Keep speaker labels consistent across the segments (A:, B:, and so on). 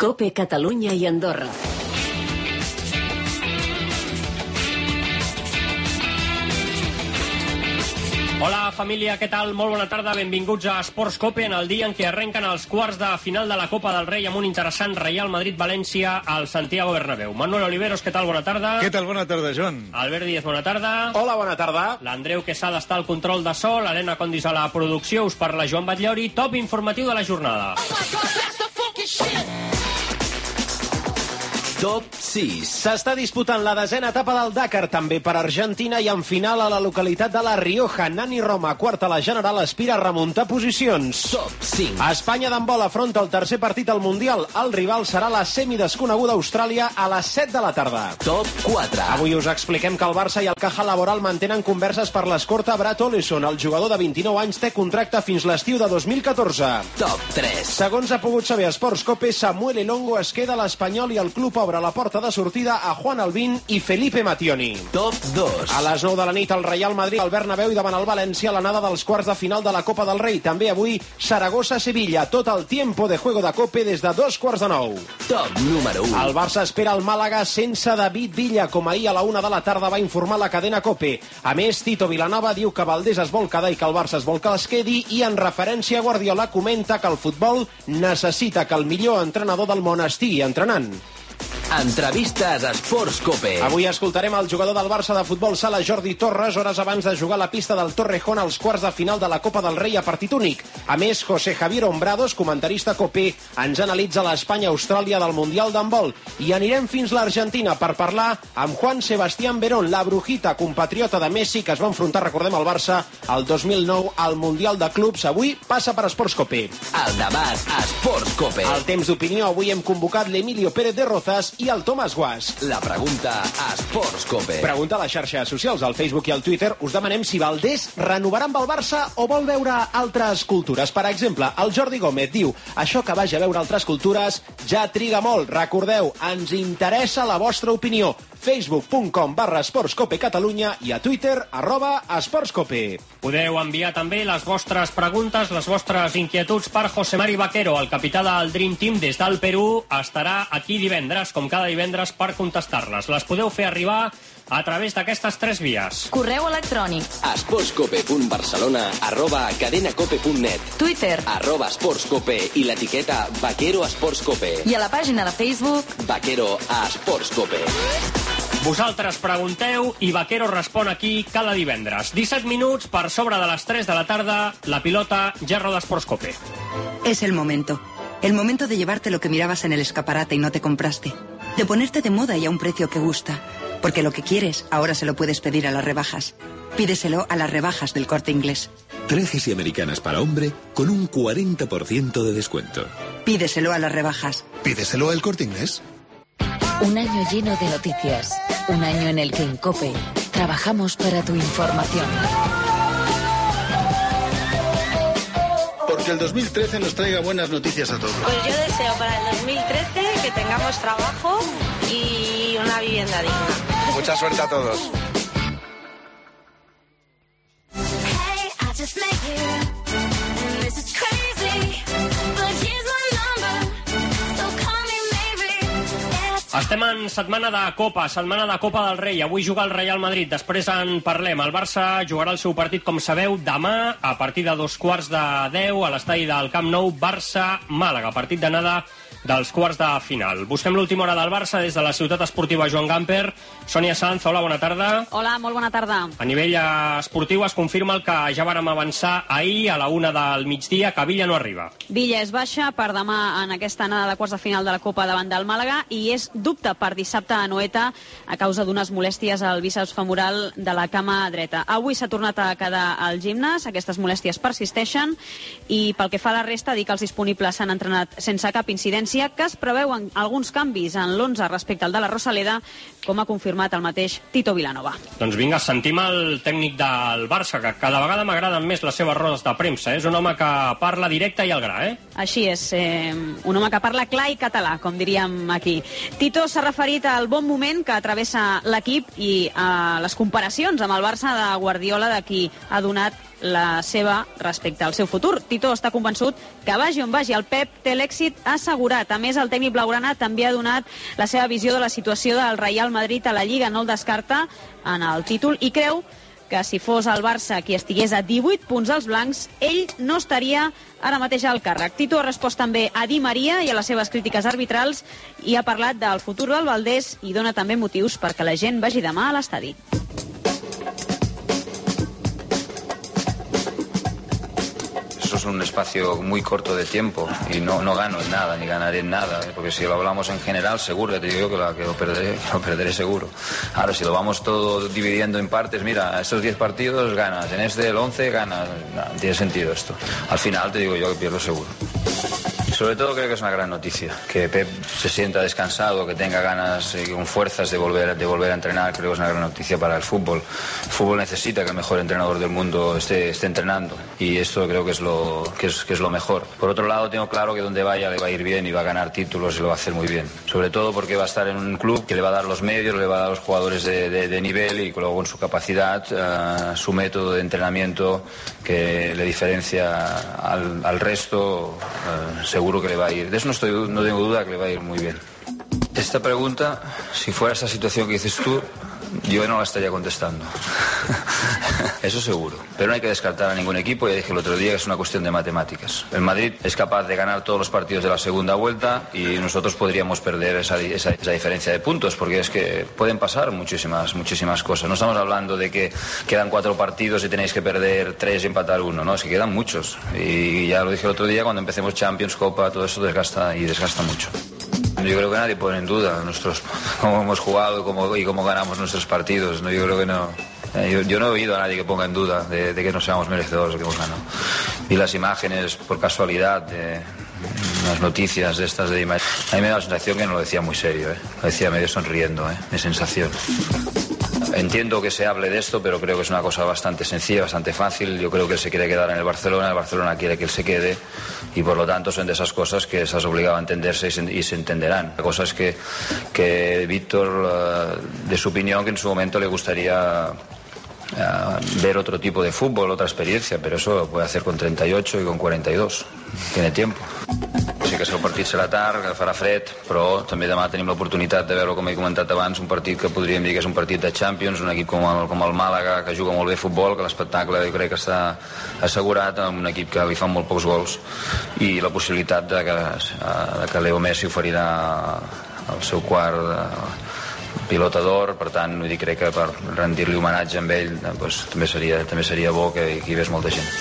A: COPE Catalunya i Andorra.
B: Hola família, què tal? Molt bona tarda, benvinguts a Esports Cope en el dia en què arrenquen els quarts de final de la Copa del Rei amb un interessant Real Madrid-València al Santiago Bernabéu. Manuel Oliveros, què tal? Bona tarda.
C: Què tal? Bona tarda, Joan.
B: Albert Díez, bona tarda.
D: Hola, bona tarda.
B: L'Andreu Quesada està al control de so, l'Helena Condis a la producció, us parla Joan Batllori, top informatiu de la jornada.
D: Top 6. S'està disputant la 10ª etapa del Dakar, també per Argentina, i en final a la localitat de La Rioja. Nani Roma, quarta a la general, aspira a remuntar posicions. Top 5. Espanya d'handbol afronta el tercer partit al Mundial. El rival serà la semidesconeguda Austràlia a les 7 de la tarda. Top 4. Avui us expliquem que el Barça i el Caja Laboral mantenen converses per l'escorta Brad Oleson. El jugador de 29 anys té contracte fins l'estiu de 2014. Top 3. Segons ha pogut saber Esports Cope, Samuel Elongo es queda a l'Espanyol i el club obre a la porta de sortida a Juan Albín i Felipe Mattioni. Top 2. A les 9 de la nit el Real Madrid al Bernabéu i davant el València a l'anada dels quarts de final de la Copa del Rei. També avui Saragossa-Sevilla. Tot el tiempo de juego de Cope des de 8:45. Top número 1. El Barça espera el Màlaga sense David Villa, com ahir a la 1 de la tarda va informar la cadena Cope. A més, Tito Vilanova diu que Valdés es vol quedar i que el Barça es vol que es quedi, i en referència a Guardiola comenta que el futbol necessita que el millor entrenador del món estigui entrenant. Entrevistes a Esports Cope. Avui escoltarem el jugador del Barça de futbol sala Jordi Torres hores abans de jugar a la pista del Torrejón als quarts de final de la Copa del Rei a partit únic. A més, José Javier Hombrados, comentarista Cope, ens analitza l'Espanya-Austràlia del Mundial d'handbol. I anirem fins l'Argentina per parlar amb Juan Sebastián Verón, la brujita compatriota de Messi, que es va enfrontar, recordem, al Barça el 2009 al Mundial de Clubs. Avui passa per Esports Cope. El debat a Esports Cope. Al temps d'opinió avui hem convocat l'Emilio Pérez de Rozas i el Tomàs Guas. La pregunta a Esports Cope. Pregunta a les xarxes socials, al Facebook i al Twitter. Us demanem si Valdés renovarà amb el Barça o vol veure altres cultures. Per exemple, el Jordi Gómez diu: això que vagi a veure altres cultures ja triga molt. Recordeu, ens interessa la vostra opinió. Facebook.com/esportscope Catalunya i a Twitter @esportscope.
B: Podeu enviar també les vostres preguntes, les vostres inquietuds per José Mari Vaquero, el capità del Dream Team des del Perú. Estarà aquí divendres, com cada divendres, per contestar-les. Les podeu fer arribar a través d'aquestes 3 vies.
A: Correu electrònic.
D: esportscope.barcelona@cadenacope.net.
A: Twitter.
D: @esportscope i l'etiqueta Vaquero Esports Cope.
A: I a la pàgina de Facebook
D: Vaquero a Esports Cope.
B: Vosaltres pregunteu i Vaquero respon aquí cada divendres. 17 minuts per sobre de les 3 de la tarda, la pilota ja roda Esports Cope.
E: Es el momento. El momento de llevarte lo que mirabas en el escaparate y no te compraste. De ponerte de moda y a un precio que gusta. Porque lo que quieres, ahora se lo puedes pedir a las rebajas. Pídeselo a las rebajas del Corte Inglés.
F: Trajes y americanas para hombre con un 40% de descuento.
E: Pídeselo a las rebajas.
F: Pídeselo al Corte Inglés.
A: Un año lleno de noticias. Un año en el que en COPE trabajamos para tu información.
C: Porque el 2013 nos traiga buenas noticias a todos.
G: Pues yo deseo para el 2013 que tengamos trabajo y una vivienda digna.
C: Mucha suerte a todos.
B: Estem en setmana de Copa del Rei. Avui juga el Real Madrid, després en parlem. El Barça jugarà el seu partit, com sabeu, demà a partir de 9:15 a l'estadi del Camp Nou, Barça-Màlaga, partit d'anada dels quarts de final. Busquem l'última hora del Barça des de la ciutat esportiva Joan Gamper. Sònia Sanz, hola, bona tarda.
H: Hola, molt bona tarda.
B: A nivell esportiu es confirma el que ja vàrem avançar ahir a la 1 del migdia, que Villa no arriba.
H: Villa és baixa per demà en aquesta anada de quarts de final de la Copa davant del Màlaga i és dubte per dissabte a Noeta a causa d'unes molèsties al bíceps femoral de la cama dreta. Avui s'ha tornat a quedar al gimnàs, aquestes molèsties persisteixen i pel que fa a la resta, dir que els disponibles s'han entrenat sense cap incidència, que es preveuen alguns canvis en l'11 respecte al de la Rosaleda, com ha confirmat el mateix Tito Vilanova.
B: Doncs vinga, sentim el tècnic del Barça, que cada vegada m'agraden més les seves rodes de premsa. És un home que parla directe i al gra, eh?
H: Així és, un home que parla clar i català, com diríem aquí. Tito s'ha referit al bon moment que travessa l'equip i a les comparacions amb el Barça de Guardiola, de qui ha donat la seva respecte al seu futur. Tito està convençut que vagi on vagi el Pep té l'èxit assegurat. A més, el tècnic blaugrana també ha donat la seva visió de la situació del Real Madrid a la Lliga. No el descarta en el títol i creu que si fos el Barça qui estigués a 18 punts als blancs, ell no estaria ara mateix al càrrec. Tito ha respost també a Di Maria i a les seves crítiques arbitrals i ha parlat del futur del Valdés i dona també motius perquè la gent vagi demà a l'estadi.
I: Es un espacio muy corto de tiempo y no gano en nada, ni ganaré en nada, porque si lo hablamos en general, seguro, te digo yo que lo perderé seguro. Ahora, si lo vamos todo dividiendo en partes, mira, estos 10 partidos ganas, en este el 11 ganas, no tiene sentido esto. Al final te digo yo que pierdo seguro. Sobre todo creo que es una gran noticia, que Pep se sienta descansado, que tenga ganas y con fuerzas de volver a entrenar, creo que es una gran noticia para el fútbol. El fútbol necesita que el mejor entrenador del mundo esté entrenando y esto creo que es lo mejor. Por otro lado, tengo claro que donde vaya le va a ir bien y va a ganar títulos y lo va a hacer muy bien. Sobre todo porque va a estar en un club que le va a dar los medios, le va a dar a los jugadores de nivel y luego con su capacidad, su método de entrenamiento que le diferencia al resto, seguro que le va a ir. De eso no tengo duda que le va a ir muy bien. Esta pregunta, si fuera esa situación que dices tú, yo no la estaría contestando. Eso seguro. Pero no hay que descartar a ningún equipo. Ya dije el otro día que es una cuestión de matemáticas. El Madrid es capaz de ganar todos los partidos de la segunda vuelta y nosotros podríamos perder esa diferencia de puntos, porque es que pueden pasar muchísimas cosas. No estamos hablando de que quedan 4 partidos y tenéis que perder 3 y empatar 1. No, es que quedan muchos. Y ya lo dije el otro día, cuando empecemos Champions, Copa, todo eso desgasta mucho. Yo creo que nadie pone en duda cómo hemos jugado y cómo ganamos nuestros partidos. ¿No? Yo creo que no. Yo no he oído a nadie que ponga en duda de que no seamos merecedores de que hemos ganado. Vi las imágenes por casualidad de unas noticias de estas de Di Maria. A mí me da la sensación que no lo decía muy serio, lo decía medio sonriendo, mi sensación. Entiendo que se hable de esto, pero creo que es una cosa bastante sencilla, bastante fácil. Yo creo que él se quiere quedar en el Barcelona quiere que él se quede y por lo tanto son de esas cosas que se has obligado a entenderse y se entenderán. La cosa es que Víctor, de su opinión, que en su momento le gustaría ver otro tipo de fútbol, otra experiencia, però això ho puede hacer con 38 i con 42. Tiene tiempo. Sí que el partit serà tard, que farà fred, però també demà tenim l'oportunitat de veure, com he comentat abans, un partit que podríem dir que és un partit de Champions, un equip com el Màlaga, que juga molt bé futbol, que l'espectacle jo crec que està assegurat, amb un equip que li fan molt pocs gols, i la possibilitat de que Leo Messi oferirà el seu quart pilota d'or, per tant, crec que per rendir-li homenatge amb ell també seria bo que hi hagués molta gent.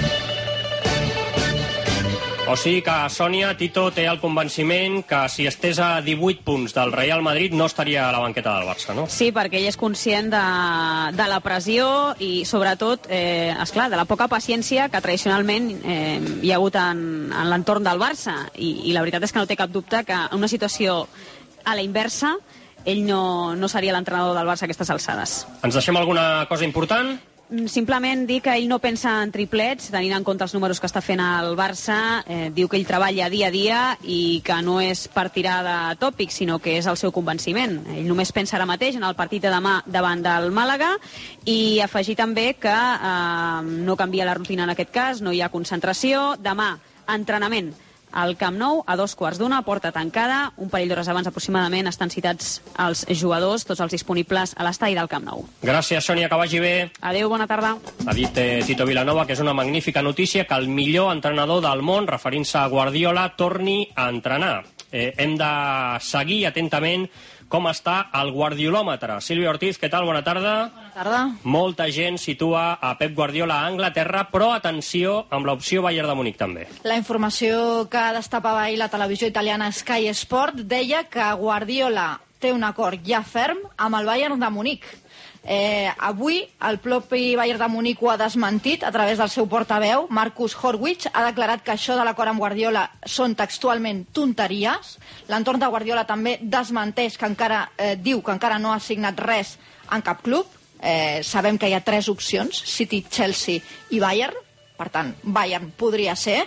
B: O sigui que Sònia, Tito té el convenciment que si estés a 18 punts del Real Madrid no estaria a la banqueta del Barça, no?
H: Sí, perquè ell és conscient de la pressió i sobretot, esclar, de la poca paciència que tradicionalment hi ha hagut en l'entorn del Barça i la veritat és que no té cap dubte que en una situació a la inversa ell no seria l'entrenador del Barça a aquestes alçades.
B: Ens deixem alguna cosa important?
H: Simplement dir que ell no pensa en triplets, tenint en compte els números que està fent el Barça. Diu que ell treballa dia a dia i que no és per tirar de tòpics, sinó que és el seu convenciment. Ell només pensa ara mateix en el partit de demà davant del Màlaga i afegir també que no canvia la rutina en aquest cas, no hi ha concentració. Demà, entrenament al Camp Nou, a 2:15, porta tancada. Un parell d'hores abans aproximadament estan citats els jugadors, tots els disponibles a l'estadi del Camp Nou.
B: Gràcies, Sònia, que vagi bé.
H: Adéu, bona tarda.
B: Ha dit Tito Vilanova que és una magnífica notícia que el millor entrenador del món, referint-se a Guardiola, torni a entrenar. Hem de seguir atentament com està el guardiolòmetre. Sílvia Ortiz, què tal? Bona tarda.
J: Bona tarda.
B: Molta gent situa a Pep Guardiola a Anglaterra, però atenció amb l'opció Bayern de Múnich també.
J: La informació que destapava ahir la televisió italiana Sky Sport deia que Guardiola té un acord ja ferm amb el Bayern de Múnich. Avui el propi Bayern de Múnich ho ha desmentit a través del seu portaveu. Marcus Horwitz ha declarat que això de l'acord amb Guardiola són textualment tonteries. L'entorn de Guardiola també desmenteix que diu que encara no ha signat res en cap club. Sabem que hi ha 3 opcions, City, Chelsea i Bayern. Per tant, Bayern podria ser.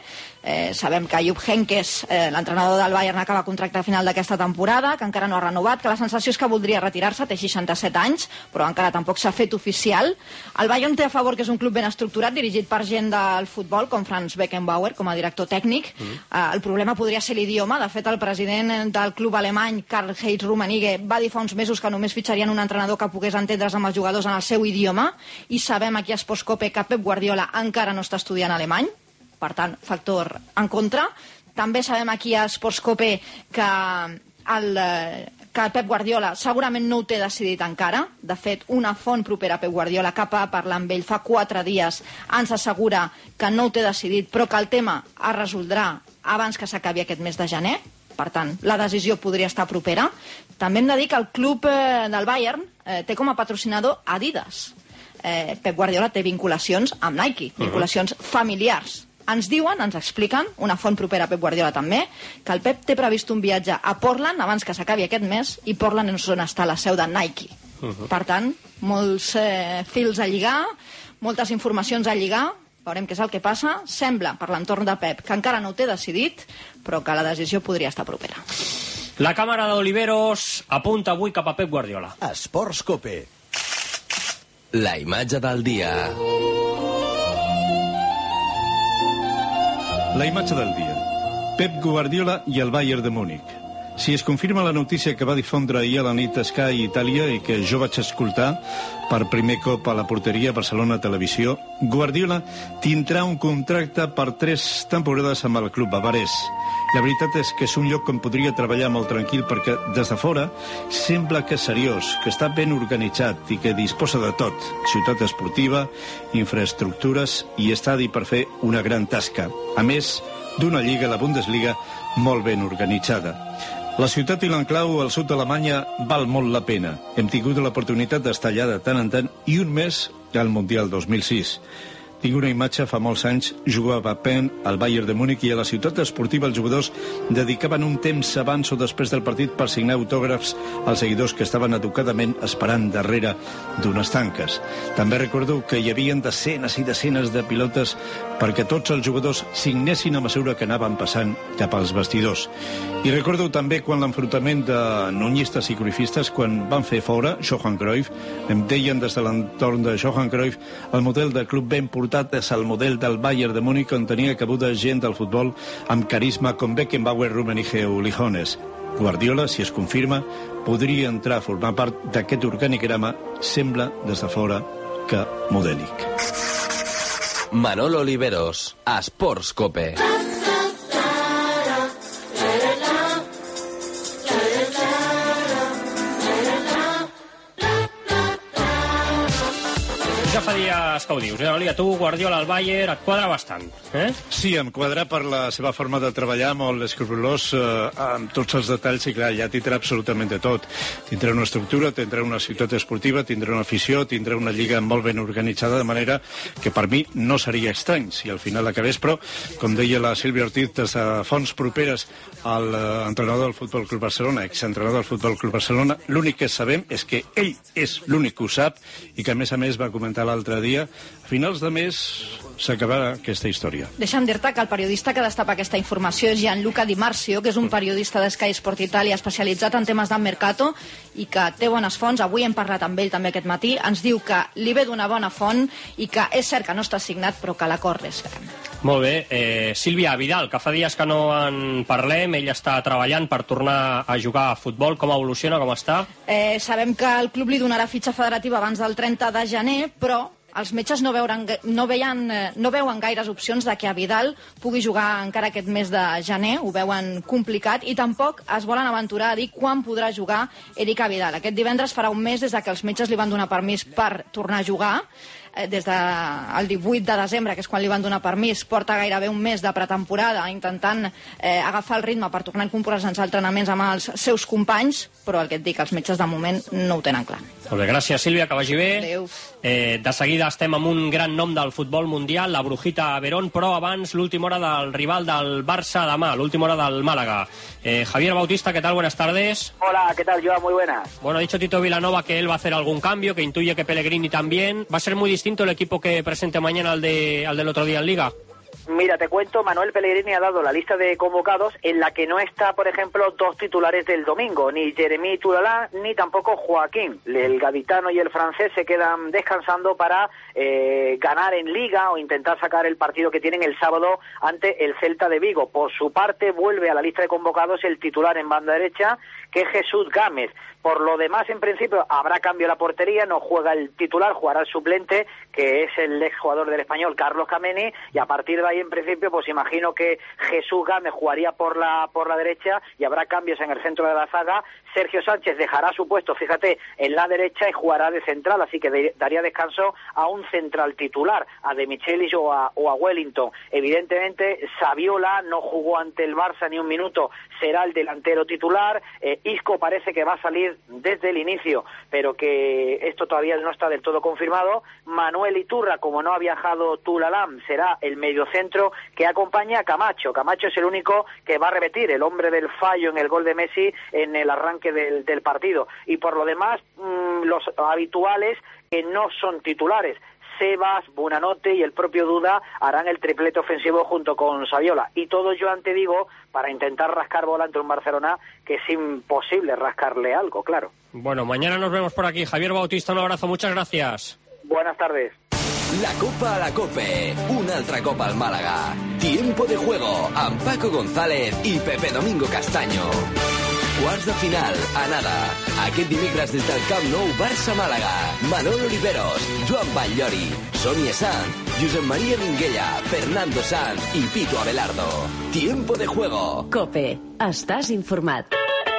J: Sabem que Jupp Heynckes, l'entrenador del Bayern, acaba contracte a final d'aquesta temporada, que encara no ha renovat, que la sensació és que voldria retirar-se, té 67 anys, però encara tampoc s'ha fet oficial. El Bayern té a favor que és un club ben estructurat, dirigit per gent del futbol, com Franz Beckenbauer, com a director tècnic. El problema podria ser l'idioma. De fet, el president del club alemany, Karl-Heinz Rummenigge, va dir fa uns mesos que només fitxarien un entrenador que pogués entendre's amb els jugadors en el seu idioma, i sabem aquí a Sportscope que Pep Guardiola encara no està estudiant alemany, per tant, factor en contra. També sabem aquí a Sportscope que Pep Guardiola segurament no ho té decidit encara. De fet, una font propera a Pep Guardiola, que va parlar amb ell fa 4 dies, ens assegura que no ho té decidit, però que el tema es resoldrà abans que s'acabi aquest mes de gener. Per tant, la decisió podria estar propera. També hem de dir que el club del Bayern té com a patrocinador Adidas. Pep Guardiola té vinculacions amb Nike, vinculacions familiars. Ens diuen, ens expliquen, una font propera a Pep Guardiola també, que el Pep té previst un viatge a Portland abans que s'acabi aquest mes, i Portland és on està la seu de Nike. Per tant, molts fils a lligar, moltes informacions a lligar, veurem què és el que passa. Sembla, per l'entorn de Pep, que encara no ho té decidit, però que la decisió podria estar propera.
B: La càmera d'Oliveros apunta avui cap a Pep Guardiola.
K: Esports Cope. La imatge del dia.
L: La imatge del dia. Pep Guardiola i el Bayern de Múnich. Si es confirma la notícia que va difondre ahir a la nit Sky Italia i que jo vaig escoltar per primer cop a la porteria Barcelona Televisió, Guardiola tindrà un contracte per 3 temporades amb el club bavarès. La veritat és que és un lloc on podria treballar molt tranquil, perquè des de fora sembla que és seriós, que està ben organitzat i que disposa de tot: ciutat esportiva, infraestructures i estadi per fer una gran tasca. A més d'una lliga, la Bundesliga, molt ben organitzada. La ciutat i l'enclau al sud d'Alemanya val molt la pena. Hem tingut l'oportunitat d'estar allà de tant en tant, i un mes al Mundial 2006. Tinc una imatge, fa molts anys jugava a Penn, al Bayern de Múnich, i a la ciutat esportiva els jugadors dedicaven un temps abans o després del partit per signar autògrafs als seguidors que estaven educadament esperant darrere d'unes tanques. També recordo que hi havia desenes i desenes de pilotes perquè tots els jugadors signessin a mesura que anaven passant cap als vestidors. I recordo també quan l'enfrontament de nunyistes i cruifistes, quan van fer fora Johan Cruyff, em deien des de l'entorn de Johan Cruyff, el model del club ben portat és el model del Bayern de Múnich, on tenia cabuda gent del futbol amb carisma com Beckenbauer, Rummenigge o Lijones. Guardiola, si es confirma, podria entrar a formar part d'aquest organigrama, sembla des de fora que modèlic.
K: Manolo Oliveros, a Esports Cope.
B: Ja fa dies que ho dius, Oli, a tu Guardiola al Bayern et quadra bastant, eh?
L: Sí, em quadra per la seva forma de treballar, molt escrupolós, amb tots els detalls, i clar, ja tindrà absolutament de tot. Tindrà una estructura, tindrà una ciutat esportiva, tindrà una afició, tindrà una lliga molt ben organitzada, de manera que per mi no seria estrany si al final acabés, però, com deia la Sílvia Ortiz, des de fonts properes al entrenador del Futbol Club Barcelona, exentrenador del Futbol Club Barcelona, l'únic que sabem és que ell és l'únic que ho sap, i que a més va comentar l'altre dia, a finals de mes s'acabarà aquesta història.
J: Deixa'm dir-te que el periodista que destapa aquesta informació és Gianluca Di Marzio, que és un periodista de Sky Sport Italia especialitzat en temes del mercato i que té bones fonts. Avui hem parlat amb ell també aquest matí. Ens diu que li ve d'una bona font i que és cert que no està signat, però que l'acord és ferm.
B: Molt bé. Sílvia, Vidal, que fa dies que no en parlem, ell està treballant per tornar a jugar a futbol. Com evoluciona, com està?
J: Sabem que el club li donarà fitxa federativa abans del 30 de gener, però els metges no veuen gaires opcions de que a Vidal pugui jugar encara aquest mes de gener, ho veuen complicat, i tampoc es volen aventurar a dir quan podrà jugar Eric Vidal. Aquest divendres farà un mes des que els metges li van donar permís per tornar a jugar, des del 18 de desembre, que és quan li van donar permís. Porta gairebé un mes de pretemporada intentant agafar el ritme per tornar a incorporar-se als entrenaments amb els seus companys, però el que et dic, els metges de moment no ho tenen clar.
B: Molt bé, gràcies, Sílvia, que vagi bé.
J: Adéu.
B: De seguida estem amb un gran nom del futbol mundial, la Brujita Verón, però abans l'última hora del rival del Barça demà, l'última hora del Málaga. Javier Bautista, ¿qué tal? Buenas tardes.
M: Hola, ¿qué tal, Joa? Muy buenas.
B: Bueno, ha dicho Tito Vilanova que él va a hacer algún cambio, que intuye que Pellegrini también. ¿Va a ser muy distinto el equipo que presente mañana al del otro día en Liga?
M: Mira, te cuento, Manuel Pellegrini ha dado la lista de convocados en la que no está, por ejemplo, 2 titulares del domingo, ni Jeremy Touralá ni tampoco Joaquín. El gaditano y el francés se quedan descansando para ganar en Liga o intentar sacar el partido que tienen el sábado ante el Celta de Vigo. Por su parte, vuelve a la lista de convocados el titular en banda derecha, que es Jesús Gámez. Por lo demás, en principio, habrá cambio en la portería, no juega el titular, jugará el suplente, que es el exjugador del Español, Carlos Kameni, y a partir de ahí, en principio, pues imagino que Jesús Gámez jugaría por la derecha y habrá cambios en el centro de la zaga. Sergio Sánchez dejará su puesto, fíjate, en la derecha y jugará de central, así que daría descanso a un central titular, a De Michelis o a Wellington. Evidentemente, Saviola no jugó ante el Barça ni un minuto, será el delantero titular. Isco parece que va a salir desde el inicio, pero que esto todavía no está del todo confirmado. Manuel Iturra, como no ha viajado Tulalam, será el mediocentro que acompaña a Camacho. Camacho es el único que va a repetir, el hombre del fallo en el gol de Messi en el arranque del partido. Y por lo demás, los habituales que no son titulares, Sebas, Buonanotte y el propio Duda harán el triplete ofensivo junto con Saviola. Y todo yo ante digo para intentar rascar bola ante un Barcelona que es imposible rascarle algo, claro.
B: Bueno, mañana nos vemos por aquí. Javier Bautista, un abrazo, muchas gracias.
M: Buenas tardes.
K: La Copa a la Cope, una altra Copa al Málaga. Tiempo de juego amb Paco González i Pepe Domingo Castaño. Quarts de final, a nada. Aquest dimecres des del Camp Nou, Barça-Màlaga. Manol Oliveros, Joan Batllori, Sonia Sanz, Josep María Minguella, Fernando Sanz i Pito Abelardo. Tiempo de juego.
A: COPE. Estàs informat.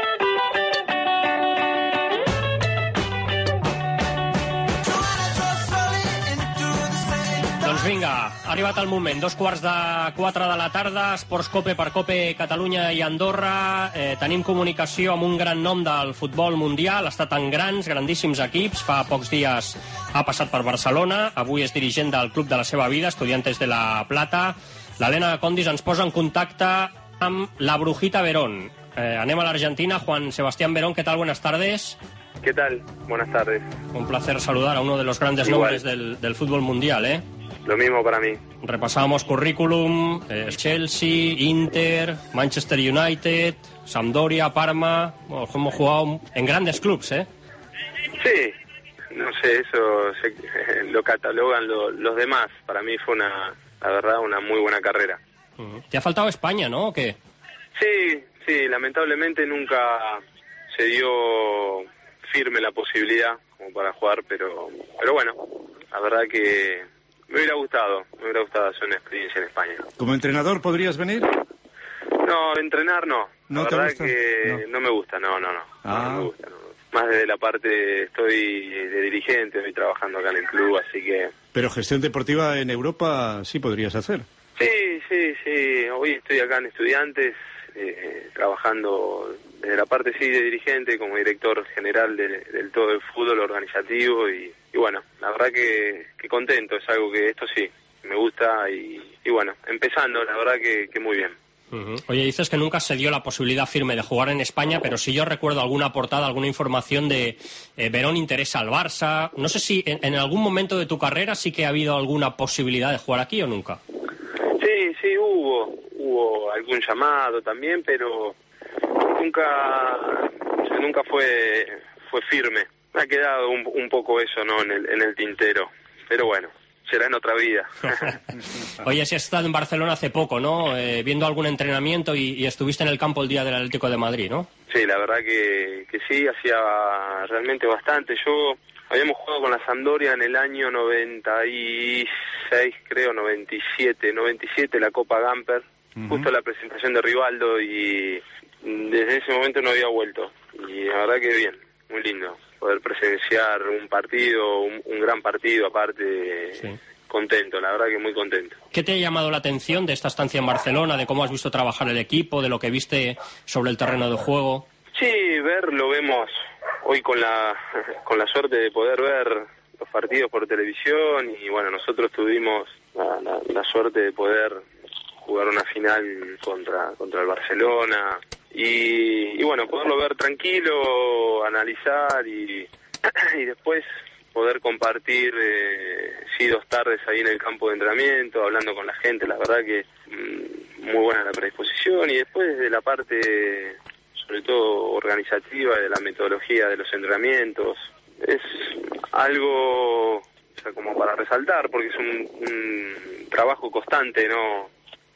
B: Doncs vinga, ha arribat el moment. 3:45 de la tarda, Esports Cope per Cope Catalunya i Andorra. Tenim comunicació amb un gran nom del futbol mundial. Ha estat en grandíssims equips. Fa pocs dies ha passat per Barcelona. Avui és dirigent del club de la seva vida, Estudiantes de la Plata. L'Helena Condis ens posa en contacte amb la Brujita Verón. Anem a l'Argentina. Juan Sebastián Verón, ¿qué tal? Buenas tardes.
N: ¿Qué tal? Buenas tardes.
B: Un placer saludar a uno de los grandes nombres del fútbol mundial, ¿eh?
N: Lo mismo para mí.
B: Repasábamos currículum, Chelsea, Inter, Manchester United, Sampdoria, Parma. Bueno, hemos jugado en grandes clubes, ¿eh?
N: Sí, no sé, eso lo catalogan los demás. Para mí fue la verdad, una muy buena carrera.
B: ¿Te ha faltado España, no? ¿O qué?
N: Sí, lamentablemente nunca se dio firme la posibilidad como para jugar, pero bueno, la verdad que me hubiera gustado hacer una experiencia en España.
L: ¿Como entrenador podrías venir?
N: No, entrenar no.
L: ¿No
N: la
L: te
N: verdad
L: gusta?
N: que no me gusta, no.
L: Ah.
N: No me gusta, no. Más desde la parte, estoy de dirigente, estoy trabajando acá en el club, así que...
L: Pero gestión deportiva en Europa sí podrías hacer.
N: Sí. Hoy estoy acá en Estudiantes, trabajando desde la parte de dirigente, como director general del todo el fútbol organizativo y bueno, la verdad que contento, es algo que esto sí, me gusta y bueno, empezando, la verdad que muy bien.
B: Oye, dices que nunca se dio la posibilidad firme de jugar en España, pero sí yo recuerdo alguna portada, alguna información de Verón interesa al Barça. No sé si en algún momento de tu carrera sí que ha habido alguna posibilidad de jugar aquí o nunca.
N: Sí, hubo algún llamado también, pero nunca fue firme. Me ha quedado un poco eso, ¿no? en el tintero, pero bueno, será en otra vida.
B: Oye, si has estado en Barcelona hace poco, ¿no? Viendo algún entrenamiento y estuviste en el campo el día del Atlético de Madrid, ¿no?
N: Sí, la verdad que sí, hacía realmente bastante. Habíamos jugado con la Sampdoria en el año 96, creo, 97, la Copa Gamper, justo la presentación de Rivaldo, y desde ese momento no había vuelto. Y la verdad que bien, muy lindo poder presenciar un partido, un gran partido aparte. Sí. Contento, la verdad que muy contento.
B: ¿Qué te ha llamado la atención de esta estancia en Barcelona, de cómo has visto trabajar el equipo, de lo que viste sobre el terreno de juego?
N: Sí, lo vemos hoy con la suerte de poder ver los partidos por televisión y bueno, nosotros tuvimos la suerte de poder jugar una final contra el Barcelona y bueno, poderlo ver tranquilo, analizar y después poder compartir 2 tardes ahí en el campo de entrenamiento, hablando con la gente, la verdad que muy buena la predisposición. Y después desde la parte, sobre todo organizativa, de la metodología de los entrenamientos, es algo, o sea, como para resaltar, porque es un trabajo constante, ¿no?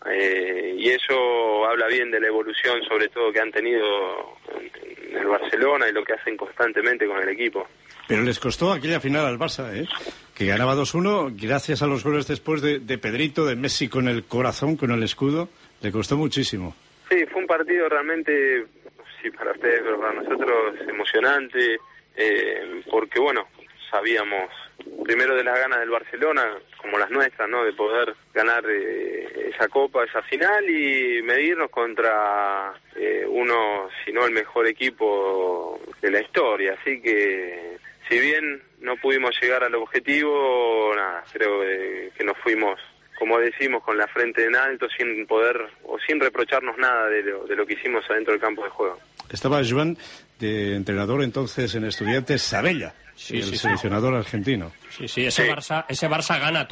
N: Y eso habla bien de la evolución, sobre todo, que han tenido en el Barcelona y lo que hacen constantemente con el equipo.
L: Pero les costó aquella final al Barça, que ganaba 2-1 gracias a los goles después de Pedrito, de Messi con el corazón, con el escudo. Le costó muchísimo.
N: Sí, fue un partido realmente, sí, para ustedes, pero para nosotros emocionante, porque bueno, sabíamos primero de las ganas del Barcelona, como las nuestras, ¿no?, de poder ganar esa copa, esa final, y medirnos contra uno, si no el mejor equipo de la historia. Así que, si bien no pudimos llegar al objetivo, nada, creo que nos fuimos, como decimos, con la frente en alto, sin poder o sin reprocharnos nada de lo que hicimos adentro del campo de juego.
L: Estaba Joan, de entrenador entonces en Estudiantes, Sabella, seleccionador argentino.
B: Sí, ese Barça gana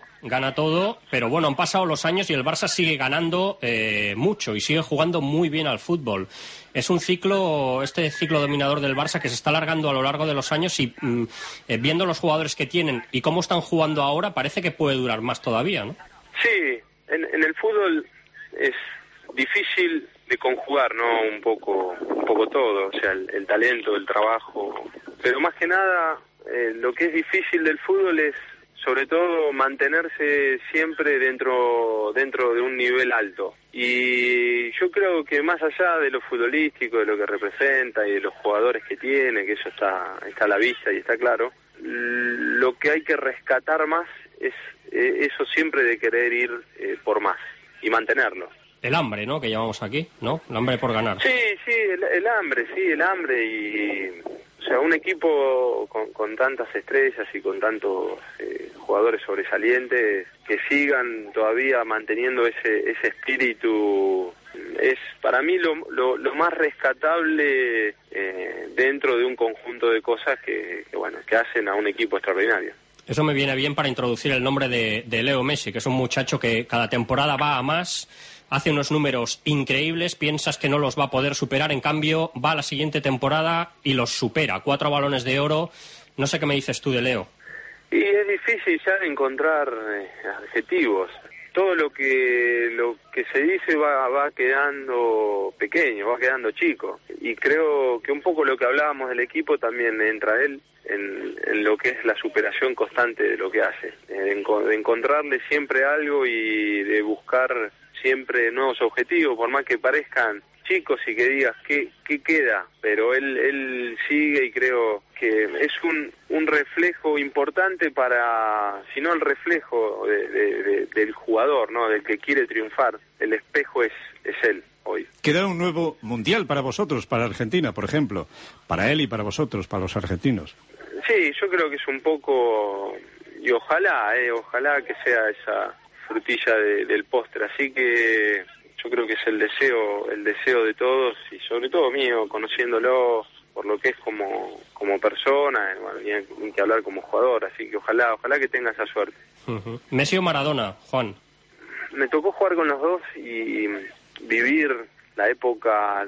B: todo, pero bueno, han pasado los años y el Barça sigue ganando mucho y sigue jugando muy bien al fútbol. Es un este ciclo dominador del Barça que se está alargando a lo largo de los años y viendo los jugadores que tienen y cómo están jugando ahora, parece que puede durar más todavía, ¿no?
N: Sí, en el fútbol es difícil de conjugar, ¿no? Un poco todo, o sea, el talento, el trabajo, pero más que nada lo que es difícil del fútbol es sobre todo mantenerse siempre dentro de un nivel alto. Y yo creo que más allá de lo futbolístico, de lo que representa y de los jugadores que tiene, que eso está a la vista y está claro, lo que hay que rescatar más es eso siempre de querer ir por más y mantenerlo.
B: El hambre, ¿no?, que llamamos aquí, ¿no? El hambre por ganar.
N: Sí, el hambre y... O sea, un equipo con tantas estrellas y con tantos jugadores sobresalientes que sigan todavía manteniendo ese espíritu es para mí lo más rescatable dentro de un conjunto de cosas que hacen a un equipo extraordinario.
B: Eso me viene bien para introducir el nombre de Leo Messi, que es un muchacho que cada temporada va a más, hace unos números increíbles, piensas que no los va a poder superar, en cambio va a la siguiente temporada y los supera, 4 balones de oro. No sé qué me dices tú de Leo.
N: Y es difícil ya encontrar adjetivos. Todo lo que se dice va quedando pequeño, va quedando chico. Y creo que un poco lo que hablábamos del equipo también entra él en lo que es la superación constante de lo que hace. De encontrarle siempre algo y de buscar siempre nuevos objetivos, por más que parezcan chicos y que digas qué queda, pero él sigue, y creo que es un reflejo importante para, si no el reflejo del jugador, ¿no?, del que quiere triunfar. El espejo es él hoy.
L: Queda un nuevo mundial para vosotros, para Argentina, por ejemplo, para él y para vosotros, para los argentinos.
N: Sí, yo creo que es un poco, y ojalá que sea esa frutilla del postre, así que yo creo que es el deseo de todos y sobre todo mío, conociéndolo por lo que es como persona, ni que hablar como jugador, así que ojalá que tenga esa suerte.
B: Uh-huh. ¿Messi o Maradona, Juan?
N: Me tocó jugar con los dos y vivir la época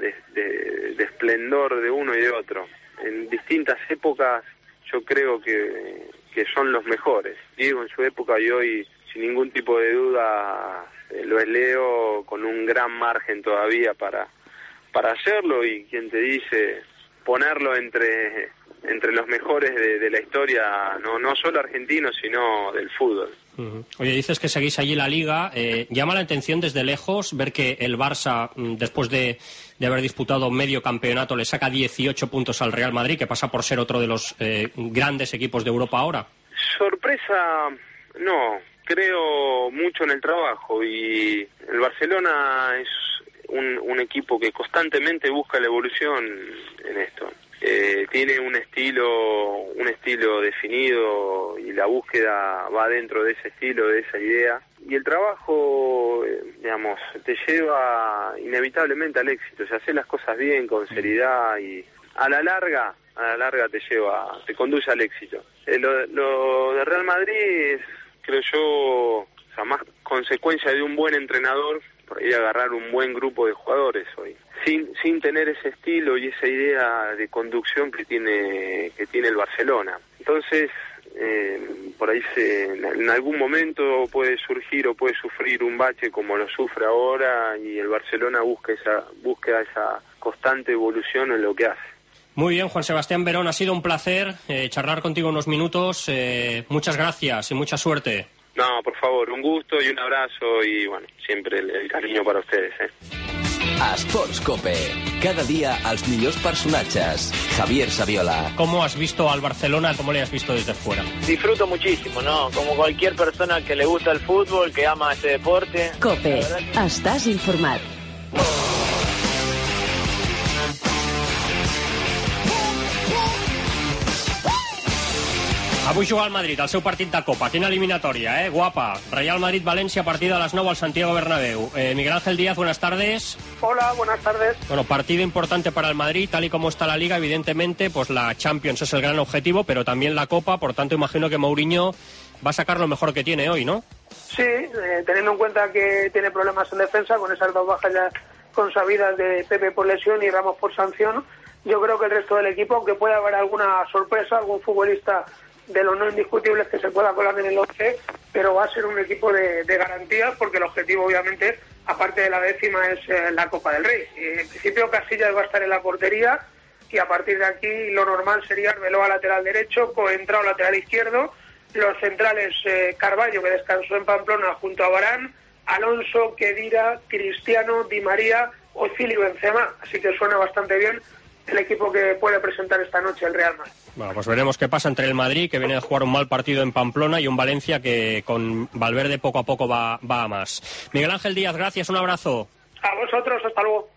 N: de esplendor de uno y de otro. En distintas épocas yo creo que son los mejores. Diego en su época y hoy, sin ningún tipo de duda, lo es Leo, con un gran margen todavía para hacerlo, y quien te dice ponerlo entre los mejores de la historia, no solo argentino, sino del fútbol.
B: Uh-huh. Oye, dices que seguís allí la Liga. Llama la atención desde lejos ver que el Barça, después de haber disputado medio campeonato, le saca 18 puntos al Real Madrid, que pasa por ser otro de los grandes equipos de Europa ahora.
N: Sorpresa, no. Creo mucho en el trabajo, y el Barcelona es un equipo que constantemente busca la evolución en esto. Tiene un estilo definido, y la búsqueda va dentro de ese estilo, de esa idea. Y el trabajo, te lleva inevitablemente al éxito. O sea, hacer las cosas bien, con seriedad, y a la larga la larga te conduce al éxito. Lo de Real Madrid es, creo yo, más consecuencia de un buen entrenador, por ahí agarrar un buen grupo de jugadores hoy, sin tener ese estilo y esa idea de conducción que tiene el Barcelona. Entonces, por ahí en algún momento puede surgir o puede sufrir un bache como lo sufre ahora, y el Barcelona busca esa constante evolución en lo que hace.
B: Muy bien, Juan Sebastián Verón, ha sido un placer charlar contigo unos minutos. Muchas gracias y mucha suerte.
N: No, por favor, un gusto y un abrazo, y bueno, siempre el cariño para ustedes.
K: Esports Cope. Cada día als millors personatges. Javier Saviola.
B: ¿Cómo has visto al Barcelona? ¿Cómo le has visto desde fuera?
O: Disfruto muchísimo, ¿no? Como cualquier persona que le gusta el fútbol, que ama este deporte.
A: Cope. Estàs informat.
B: Avui juga el Madrid, el seu partit de Copa. Quina eliminatòria, guapa. Real Madrid-València a partir de las 9 al Santiago Bernabéu. Miguel Ángel Díaz, buenas tardes.
P: Hola, buenas tardes.
B: Bueno, partido importante para el Madrid, tal y como está la Liga, evidentemente, pues la Champions es el gran objetivo, pero también la Copa, por tanto imagino que Mourinho va a sacar lo mejor que tiene hoy, ¿no?
P: Sí, teniendo en cuenta que tiene problemas en defensa, con esas dos bajas ya consabidas de Pepe por lesión y Ramos por sanción, yo creo que el resto del equipo, aunque pueda haber alguna sorpresa, algún futbolista de los no indiscutibles que se pueda colar en el 11, pero va a ser un equipo de garantías, porque el objetivo obviamente, aparte de la décima, es la Copa del Rey. En principio Casillas va a estar en la portería, y a partir de aquí lo normal sería Arbeloa lateral derecho, Coentrao lateral izquierdo, los centrales Carballo, que descansó en Pamplona junto a Varane, Alonso, Khedira, Cristiano, Di María, Ozil y Benzema, así que suena bastante bien el equipo que puede presentar esta noche el Real Madrid.
B: Bueno, pues veremos qué pasa entre el Madrid, que viene a jugar un mal partido en Pamplona, y un Valencia que con Valverde poco a poco va a más. Miguel Ángel Díaz, gracias, un abrazo.
P: A vosotros, hasta luego.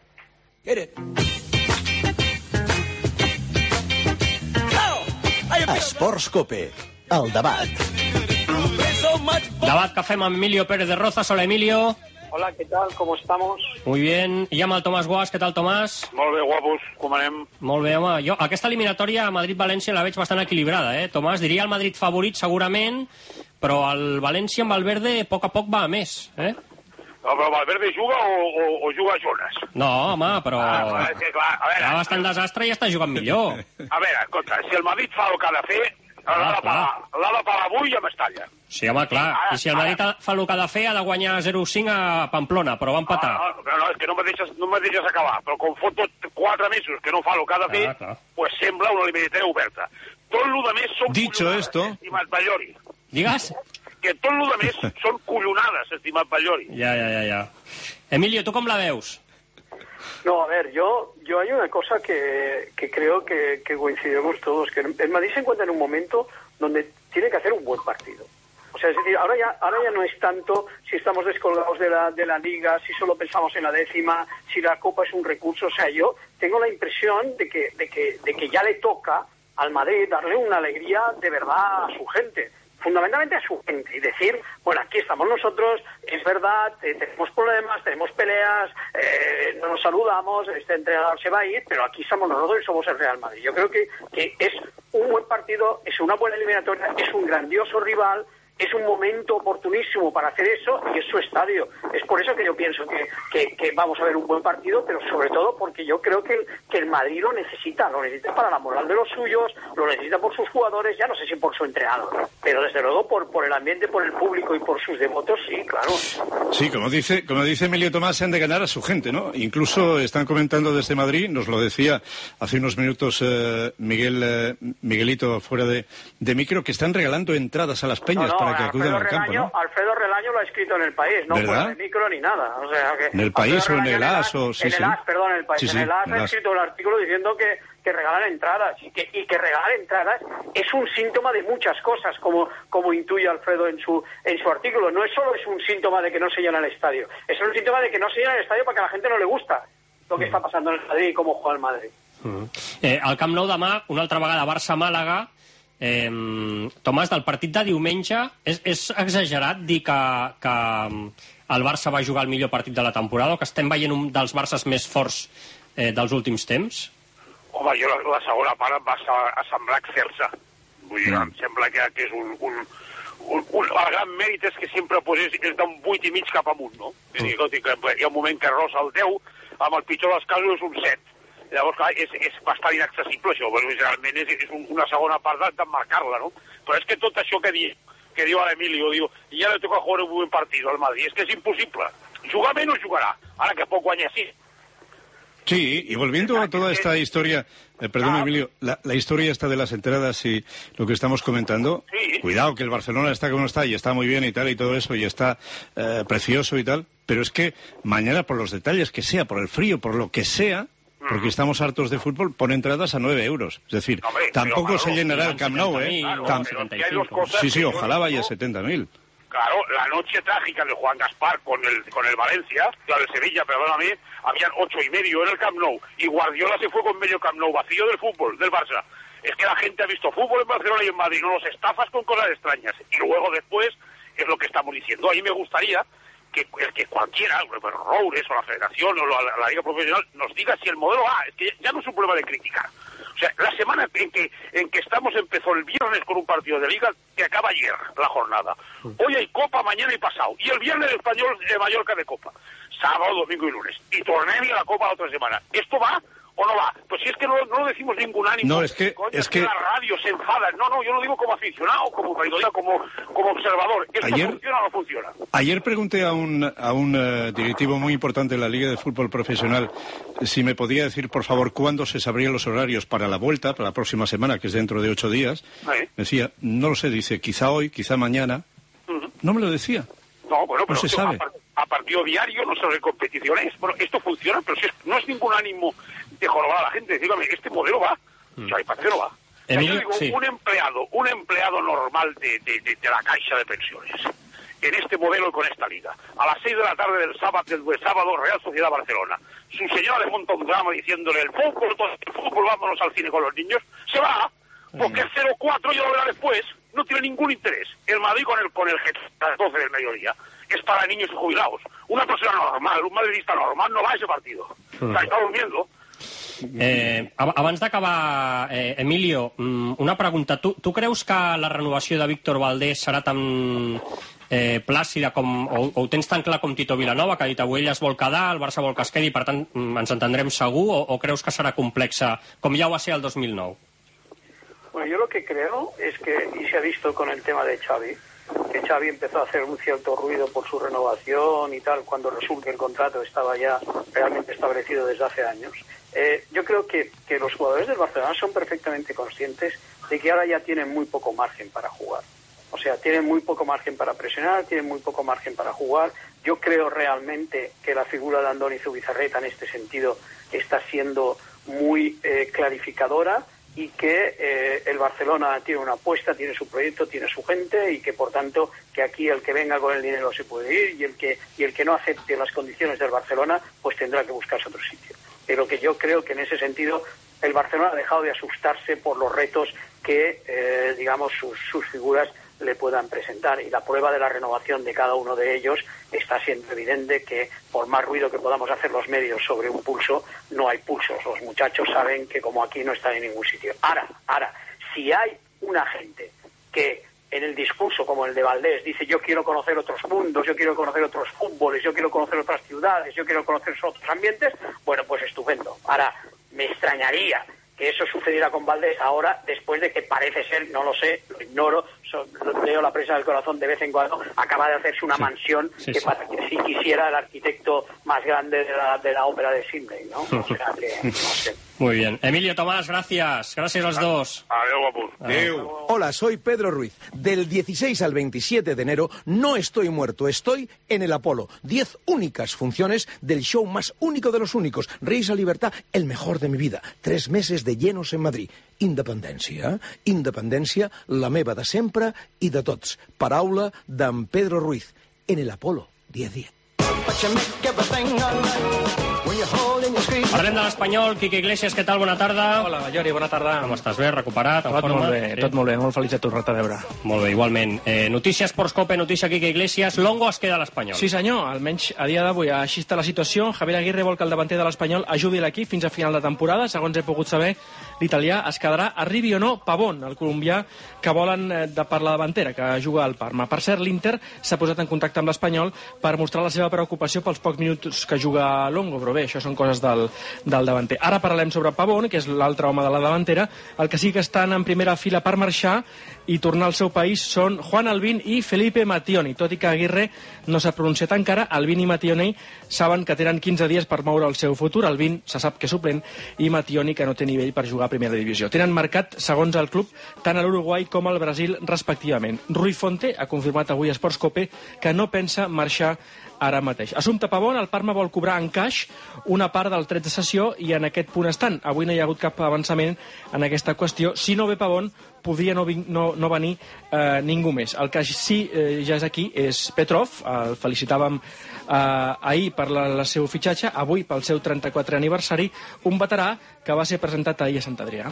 Q: Esports Cope, el debat.
B: Debat que fem amb Emilio Pérez de Rozas. Hola, Emilio.
R: Hola, ¿qué tal? ¿Cómo estamos?
B: Muy bien. I amb el Tomàs Guas. Què tal, Tomàs?
R: Molt bé, guapos. Com anem?
B: Molt bé, home. Jo aquesta eliminatòria a Madrid-València la veig bastant equilibrada, Tomàs? Diria el Madrid favorit, segurament, però el València amb Valverde a poc va a més,
R: No, però Valverde juga o juga Jonas?
B: No, home, però...
R: és que, clar, a veure...
B: Hi ha bastant desastre i està jugant millor.
R: A veure, escolta, si el Madrid fa el que ha de fer, l'ha de parar avui a Mestalla.
B: Sí, home, clar. I si el Madrid fa el que ha de fer, ha de guanyar 0-5 a Pamplona, però va empatar.
R: No, és que no me deixes acabar. Però com fot 4 mesos que no fa el que ha de fer, pues sembla una eliminatòria oberta. Tot el que més són collonades, estimat Ballori.
B: Digues?
R: Que tot el que més són collonades, estimat Ballori.
B: Ja. Emilio, ¿tú cómo la veus?
S: No, a ver, yo hay una cosa que creo que coincidimos todos, que el Madrid se encuentra en un momento donde tiene que hacer un buen partido. O sea, es decir, ahora ya no es tanto si estamos descolgados de la Liga, si solo pensamos en la décima, si la Copa es un recurso. O sea, yo tengo la impresión de que ya le toca al Madrid darle una alegría de verdad a su gente. Fundamentalmente a su gente, y decir, bueno, aquí estamos nosotros, es verdad, tenemos problemas, tenemos peleas, no nos saludamos, este entrenador se va a ir, pero aquí estamos nosotros y somos el Real Madrid. Yo creo que es un buen partido, es una buena eliminatoria, es un grandioso rival, es un momento oportunísimo para hacer eso, y es su estadio. Es por eso que yo pienso que vamos a ver un buen partido, pero sobre todo porque yo creo que el Madrid lo necesita para la moral de los suyos, lo necesita por sus jugadores, ya no sé si por su entrenador, pero desde luego por el ambiente, por el público y por sus devotos, sí, claro.
L: Sí, como dice Emilio Tomás, se han de ganar a su gente, ¿no? Incluso están comentando desde Madrid, nos lo decía hace unos minutos Miguelito fuera de micro, que están regalando entradas a las peñas para que acudan al campo, ¿no?
S: Alfredo Relaño lo ha escrito en El País, no fuera de micro ni nada. O sea, que
L: ¿En El País o en el AS? En
S: el AS, perdón, en El País. En el AS ha escrito el artículo diciendo que regalan entradas, y que regalar entradas es un síntoma de muchas cosas, como intuye Alfredo en su artículo. No es solo un síntoma de que no se llena el estadio, es un síntoma de que no se llena el estadio porque a la gente no le gusta lo que está pasando en el Madrid y cómo juega el Madrid.
B: Al Camp Nou demà, una altra vegada Barça-Màlaga. Tomàs, del partit de diumenge, és exagerat dir que el Barça va jugar el millor partit de la temporada, o que estem veient un dels Barças més forts dels últims temps?
R: Home, jo la segona part em va semblar excelsa. Vull dir, em sembla que és el gran mèrit és que sempre és d'un 8,5 cap amunt, no? És a dir, que hi ha un moment que rosa el 10, amb el pitjor dels casos és un 7. Llavors, clar, és bastant inaccessible això, perquè realment és una segona part d'emmarcar-la, no? Però és que tot això que diu l'Emilio, diu, i ara toca jugar un buen partido al Madrid, és que és impossible. Jugar menos jugarà, ara que poc guanya sí.
L: Sí, y volviendo a toda esta historia, perdón Emilio, la historia esta de las entradas y lo que estamos comentando, cuidado que el Barcelona está como está y está muy bien y tal y todo eso y está precioso y tal, pero es que mañana por los detalles que sea, por el frío, por lo que sea, porque estamos hartos de fútbol, pone entradas a 9 euros. Es decir, tampoco se llenará el Camp Nou, ¿eh? Sí, ojalá vaya a 70.000.
R: Claro, la noche trágica de Juan Gaspar con el Valencia, claro, el Sevilla, perdóname, habían 8,5 en el Camp Nou, y Guardiola se fue con medio Camp Nou vacío del fútbol, del Barça. Es que la gente ha visto fútbol en Barcelona y en Madrid, no los estafas con cosas extrañas. Y luego después, es lo que estamos diciendo, a mí me gustaría que cualquiera, Roures o la Federación o la Liga Profesional, nos diga si el modelo A, es que ya no es un problema de criticar. O sea, la semana en que empezó el viernes con un partido de Liga que acaba ayer la jornada. Hoy hay Copa, mañana y pasado. Y el viernes el Español de Mallorca de Copa. Sábado, domingo y lunes. Y torneo y la Copa la otra semana. ¿Esto va o no va? Pues si es que no decimos ningún ánimo.
L: No, es que
R: la radio se enfada. No, yo lo digo como aficionado, como periodista, como observador. ¿Esto funciona o no funciona?
L: Ayer pregunté a un directivo muy importante de la Liga de Fútbol Profesional si me podía decir, por favor, cuándo se sabrían los horarios para la vuelta, para la próxima semana, que es dentro de 8 días. Me decía, no lo sé, dice, quizá hoy, quizá mañana. No me lo decía.
R: No, bueno, pero
L: no se sabe.
R: A partido diario, no sé de competiciones. Bueno, esto funciona, pero no es ningún ánimo de jorobar a la gente. Dígame, este modelo va. O sea, parece que no va.
B: Emilio,
R: yo digo,
B: sí.
R: un empleado normal de la Caixa de Pensiones, en este modelo y con esta liga, a las 6 de la tarde del sábado, Real Sociedad Barcelona, su señora le monta un drama diciéndole el fútbol, vámonos al cine con los niños, se va, porque el 0-4 ya lo verá después, no tiene ningún interés. El Madrid con el Getafe a las 12 del mediodía es para niños y jubilados. Una persona normal, un madridista normal no va a ese partido. O sea, está durmiendo.
B: Abans d'acabar, Emilio, una pregunta. Tu creus que la renovació de Víctor Valdés serà tan plàcida o ho tens tan clar com Tito Vilanova, que ha dit avui ell es vol quedar, el Barça vol que es quedi, per tant ens entendrem segur, o creus que serà complexa com ja ho va ser el 2009?
S: Bueno, yo lo que creo es que, y se ha visto con el tema de Xavi, que Xavi empezó a hacer un cierto ruido por su renovación y tal, cuando resulta que el contrato estaba ya realmente establecido desde hace años. Yo creo que los jugadores del Barcelona son perfectamente conscientes de que ahora ya tienen muy poco margen para jugar. O sea, tienen muy poco margen para presionar, tienen muy poco margen para jugar. Yo creo realmente que la figura de Andoni Zubizarreta en este sentido está siendo muy clarificadora, y que el Barcelona tiene una apuesta, tiene su proyecto, tiene su gente, y que por tanto que aquí el que venga con el dinero se puede ir, y el que no acepte las condiciones del Barcelona pues tendrá que buscarse otro sitio. Pero que yo creo que en ese sentido el Barcelona ha dejado de asustarse por los retos que digamos sus figuras le puedan presentar, y la prueba de la renovación de cada uno de ellos está siendo evidente, que por más ruido que podamos hacer los medios sobre un pulso, no hay pulsos. Los muchachos saben que como aquí no están en ningún sitio. Ahora, si hay una gente que en el discurso como el de Valdés dice yo quiero conocer otros mundos, yo quiero conocer otros fútboles, yo quiero conocer otras ciudades, yo quiero conocer otros ambientes, bueno, pues estupendo. Ahora, me extrañaría que eso sucediera con Valdés ahora, después de que parece ser, no lo sé, lo ignoro, leo la prensa del corazón de vez en cuando, acaba de hacerse una mansión que para que si quisiera el arquitecto más grande de la ópera de Sydney, ¿no? O sea que, no sé.
B: Muy bien. Emilio, Tomás, gracias. Gracias a los dos.
R: Adiós.
Q: Hola, soy Pedro Ruiz. Del 16 al 27 de enero no estoy muerto, estoy en el Apolo. 10 únicas funciones del show más único de los únicos. Reis a Libertad, el mejor de mi vida. 3 meses de llenos en Madrid. Independència, la meva de sempre i de tots. Paraula d'en Pedro Ruiz. En el Apolo, 10-10.
B: Parlem de l'Espanyol. Quique Iglesias, què tal? Bona tarda.
T: Hola, Jordi, bona tarda.
B: Com estàs? Bé? Recuperat?
T: Tot molt bé, tot molt bé. Molt feliç de tornar-te a veure.
B: Molt bé, igualment. Notícia Sports Cope, notícia Quique Iglesias. Longo es queda a l'Espanyol.
T: Sí, senyor. Almenys a dia d'avui així està la situació. Javier Aguirre vol que el davanter de l'Espanyol ajudi l'equip fins a final de temporada. Segons he pogut saber, l'italià es quedarà, arribi o no, Pavón, el colombià que volen per la davantera, que juga al Parma. Per cert, l'Inter s'ha posat en contacte amb l'Espanyol per mostrar la seva preocupació pels pocs minuts que juga Longo, però bé, això són coses del davanter. Ara parlem sobre Pavón, que és l'altre home de la davantera. El que sí que estan en primera fila per marxar i tornar al seu país són Juan Albín i Felipe Mattioni. Tot i que Aguirre no s'ha pronunciat encara, Albín i Mattioni saben que tenen 15 dies per moure el seu futur. Albín se sap que és suplent i Mattioni que no té nivell per jugar a primera divisió. Tenen marcat, segons el club, tant a l'Uruguai com al Brasil, respectivament. Rui Fonte ha confirmat avui a Sports Cope que no pensa marxar ara mateix. Assumpte Pavón, el Parma vol cobrar en cash una part del tret de cessió i en aquest punt estan. Avui no hi ha hagut cap avançament en aquesta qüestió. Si no ve Pavón, podria no venir ningú més. El que sí ja és aquí és Petrov. El felicitàvem ahir per el seu fitxatge, avui pel seu 34è aniversari, un veterà que va ser presentat ahir a Sant Adrià.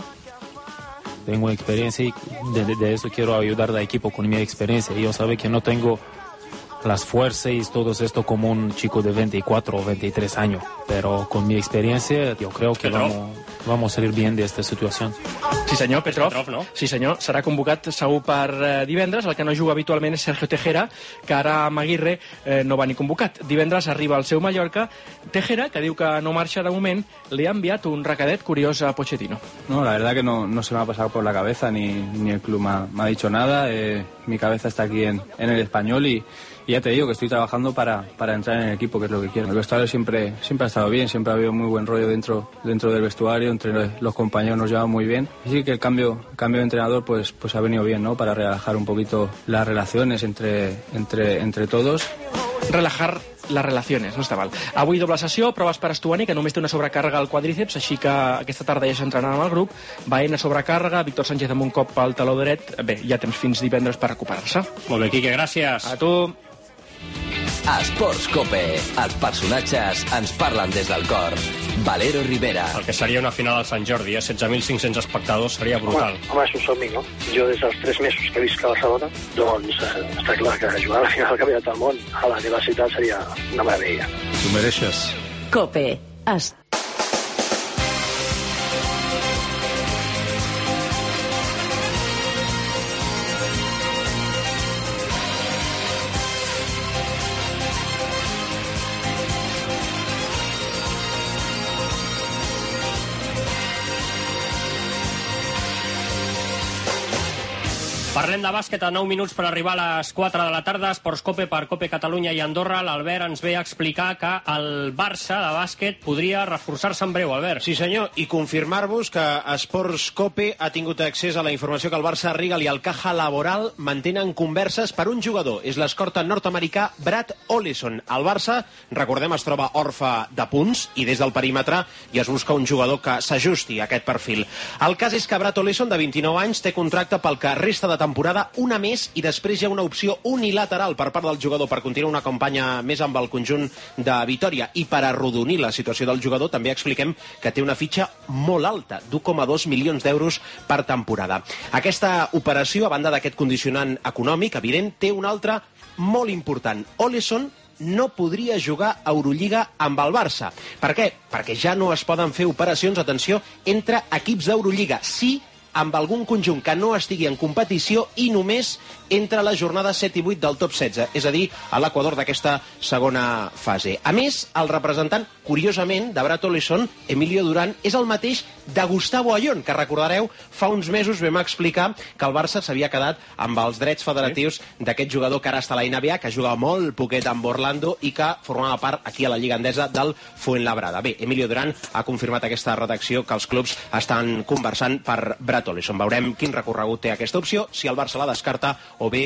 U: Tengo experiencia y de eso quiero ayudar al equipo con mi experiencia. Yo sé que no tengo las fuerzas y todo esto como un chico de 24 o 23 años, pero con mi experiencia yo creo que vamos a salir bien de esta situación.
T: Sí senyor, Petrov, no? Sí senyor, serà convocat segur per divendres. El que no juga habitualment és Sergio Tejera, que ara amb Aguirre no va ni convocat. Divendres arriba al seu Mallorca. Tejera, que diu que no marxa de moment, li ha enviat un recadet curiós a Pochettino.
V: No, la verdad que no se me ha pasado por la cabeza, ni el club me ha dicho nada. Mi cabeza está aquí en el Español y ya te digo que estoy trabajando para entrar en el equipo, que es lo que quiero. El vestuario siempre ha estado bien, siempre ha habido muy buen rollo dentro del vestuario, entre los compañeros nos llevamos muy bien. Así que el cambio de entrenador pues ha venido bien, ¿no? Para relajar un poquito las relaciones entre todos.
T: Relajar les relacions, no està mal. Avui doble sessió, proves per Estuani, que només té una sobrecàrrega al quadríceps, així que aquesta tarda ja s'entrenarà amb el grup. Baena sobrecàrrega, Víctor Sánchez amb un cop al taló dret. Bé, ja temps fins divendres per recuperar-se.
B: Molt bé, Quique, gràcies.
T: A tu.
K: A Sports Cope, els personatges ens parlen des del cor. Valero Rivera.
B: El que seria una final al Sant Jordi, 16.500 espectadors, seria brutal.
S: Home, és un somni, no? Jo des dels 3 mesos que visc a Barcelona, doncs està clar que jugar a la final del Campionat del Món a la meva ciutat seria una meravella.
L: T'ho mereixes.
A: Cope.
B: Parlem de bàsquet a 9 minuts per arribar a les 4 de la tarda. Esports Cope per Cope Catalunya i Andorra. L'Albert ens ve a explicar que el Barça de bàsquet podria reforçar-se en breu, Albert.
D: Sí, senyor, i confirmar-vos que Esports Cope ha tingut accés a la informació que el Barça, Rigal i el Caja Laboral mantenen converses per un jugador. És l'escorta nord-americà Brad Oleson. El Barça, recordem, es troba orfe de punts i des del perímetre ja es busca un jugador que s'ajusti a aquest perfil. El cas és que Brad Oleson, de 29 anys, té contracte pel que resta de temporada, una més, i després hi ha una opció unilateral per part del jugador per continuar una campanya més amb el conjunt de Vitòria. I per arrodonir la situació del jugador també expliquem que té una fitxa molt alta, d'1,2 milions d'euros per temporada. Aquesta operació, a banda d'aquest condicionant econòmic evident, té una altra molt important. Oleson no podria jugar a Eurolliga amb el Barça. Per què? Perquè ja no es poden fer operacions, atenció, entre equips d'Eurolliga. Sí, amb algun conjunt que no estigui en competició i només entre les jornades 7 i 8 del top 16, és a dir, a l'equador d'aquesta segona fase. A més, el representant, curiosament, de Brad Oleson, Emilio Durán, és el mateix de Gustavo Ayón, que recordareu, fa uns mesos vam explicar que el Barça s'havia quedat amb els drets federatius d'aquest jugador que ara està a la NBA, que juga molt poquet amb Orlando i que formava part aquí a la Lliga Endesa del Fuenlabrada. Bé, Emilio Durán ha confirmat aquesta redacció que els clubs estan conversant per Brad Oleson. Veurem quin recorregut té aquesta opció, si el Barça la descarta o bé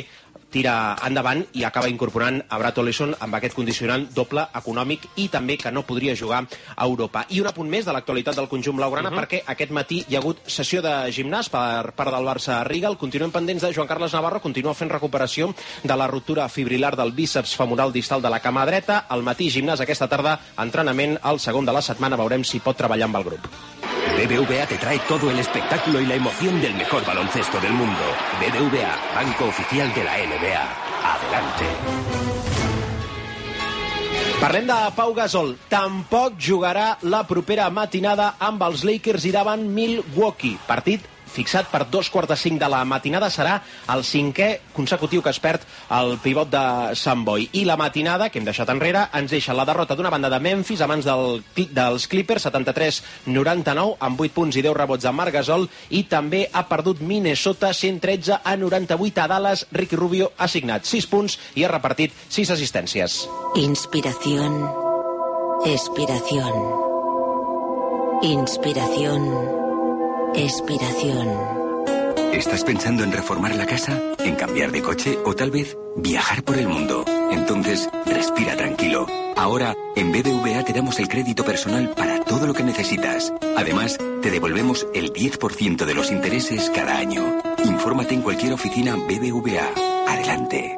D: tira endavant i acaba incorporant a Brad Oleson amb aquest condicionant doble econòmic i també que no podria jugar a Europa. I un apunt més de l'actualitat del conjunt blaugrana, perquè aquest matí hi ha hagut sessió de gimnàs per part del Barça Rigal. Continuem pendents de Joan Carles Navarro, continua fent recuperació de la ruptura fibrilar del bíceps femoral distal de la cama dreta. Al matí gimnàs, aquesta tarda entrenament, el segon de la setmana, veurem si pot treballar amb el grup.
K: BBVA te trae todo el espectáculo y la emoción del mejor baloncesto del mundo. BBVA, banco oficial de la NBA. Adelante.
D: Parlem de Pau Gasol. Tampoc jugarà la propera matinada amb els Lakers i davant Milwaukee. Partit fixat per 4:45 de la matinada. Serà el 5è consecutiu que es perd el pivot de Sant Boi. I la matinada, que hem deixat enrere, ens deixa la derrota d'una banda de Memphis a mans dels Clippers, 73-99, amb 8 punts i 10 rebots de Marc Gasol, i també ha perdut Minnesota 113-98 a Dallas. Ricky Rubio ha signat 6 punts i ha repartit 6 assistències.
A: Inspiración, expiración. Inspiración, expiración.
E: ¿Estás pensando en reformar la casa, en cambiar de coche o tal vez viajar por el mundo? Entonces, respira tranquilo. Ahora, en BBVA te damos el crédito personal para todo lo que necesitas. Además, te devolvemos el 10% de los intereses cada año. Infórmate en cualquier oficina BBVA. Adelante.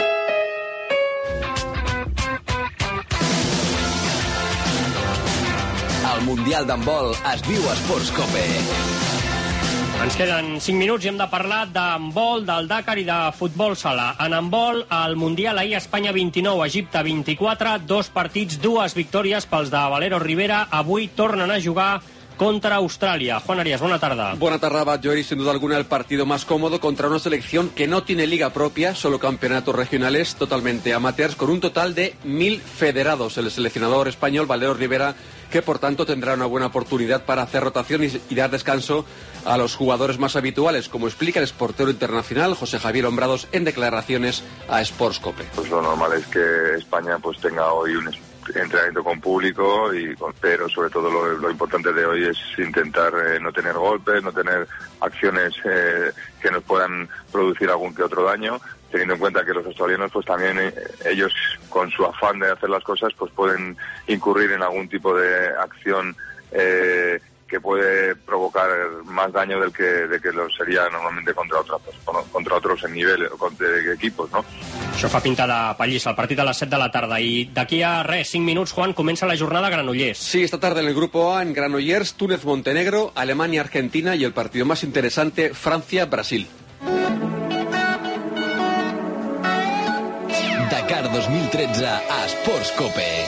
K: El Mundial d'handbol es viu a Sports Cope.
B: Ens queden 5 minuts i hem de parlar d'handbol, del Dakar i de futbol sala. En handbol, el Mundial ahir, Espanya 29, Egipte 24, 2 partits, 2 victòries pels de Valero Rivera. Avui tornen a jugar contra Australia. Juan Arias, buena tarde.
F: Buena tarde, Badjory. Sin duda alguna el partido más cómodo contra una selección que no tiene liga propia, solo campeonatos regionales totalmente amateurs, con un total de 1000 federados. El seleccionador español, Valero Rivera, que por tanto tendrá una buena oportunidad para hacer rotación y dar descanso a los jugadores más habituales, como explica el exportero internacional José Javier Hombrados en declaraciones a Sports Cope.
W: Pues lo normal es que España pues tenga hoy un entrenamiento con público, pero sobre todo lo importante de hoy es intentar no tener golpes, no tener acciones que nos puedan producir algún que otro daño, teniendo en cuenta que los australianos pues también ellos con su afán de hacer las cosas pues pueden incurrir en algún tipo de acción que puede provocar más daño del que lo sería normalmente contra otros en nivel de equipos, ¿no?
B: Això fa pinta de pallissa, el partit a les 7 de la tarda. I d'aquí a 5 minuts, Juan, comença la jornada a Granollers.
F: Sí, esta tarde en el grupo A, en Granollers, Túnez-Montenegro, Alemania-Argentina y el partido más interesante, Francia-Brasil.
K: Dakar 2013 a Sports Cope.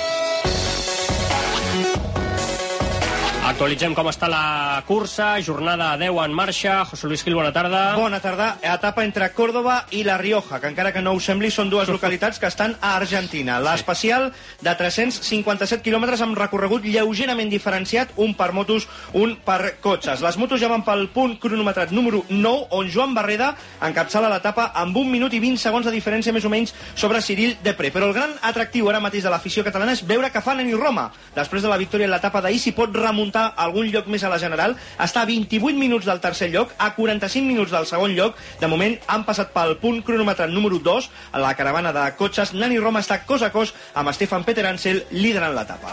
B: Actualitzem com està la cursa, jornada 10 en marxa. José Luis Gil, bona tarda.
X: Bona tarda. Etapa entre Córdoba i La Rioja, que encara que no us sembli, són dues localitats que estan a Argentina. L'especial de 357 quilòmetres amb recorregut lleugerament diferenciat, un per motos, un per cotxes. Les motos ja van pel punt cronometrat número 9, on Joan Barreda encapçala l'etapa amb 1 minut i 20 segons de diferència més o menys sobre Cyril Depré. Però el gran atractiu ara mateix de l'afició catalana és veure què fa Nani Roma. Després de la victòria en l'etapa d'ahir, si pot remuntar algun lloc més a la general, està a 28 minuts del tercer lloc, a 45 minuts del segon lloc. De moment han passat pel punt cronometrat número 2 a la caravana de cotxes. Nani Roma està cos a cos amb Stefan Peter Ansel liderant l'etapa.